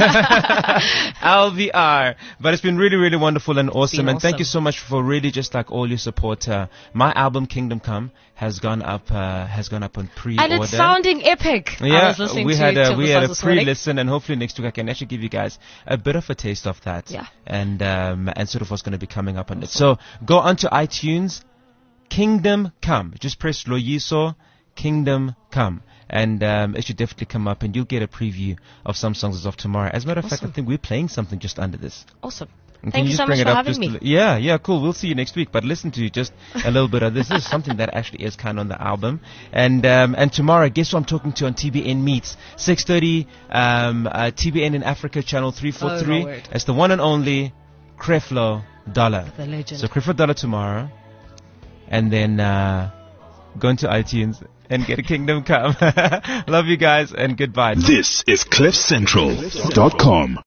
L V R. But it's been really, really wonderful and awesome. been And thank you awesome. so much for really just like all your support. Uh, my album Kingdom Come has gone up, uh, has gone up on pre-order. And it's sounding epic. I Yeah, was listening we to had a, to we the had a songs this morning. pre-listen, and hopefully next week I can actually give you guys a bit of a taste of that. Yeah. And um, and sort of what's going to be coming up on it. So go onto iTunes, Kingdom Come. Just press Loyiso, Kingdom Come. And um, it should definitely come up, and you'll get a preview of some songs as of tomorrow. As a matter of fact, I Awesome. think we're playing something just under this. Awesome. And can Thank you just so bring much it for up having just me. a li- yeah, yeah, cool. We'll see you next week. But listen to just a little bit of this. This is something that actually is kind of on the album. And um, and tomorrow, guess who I'm talking to on T B N Meets? six thirty, um, uh, T B N in Africa, channel three forty-three. Oh, my word. It's the one and only Creflo Dollar. The legend. So Creflo Dollar tomorrow. And then uh, go into iTunes and get a Kingdom Come. Love you guys, and goodbye. This is cliff central dot com.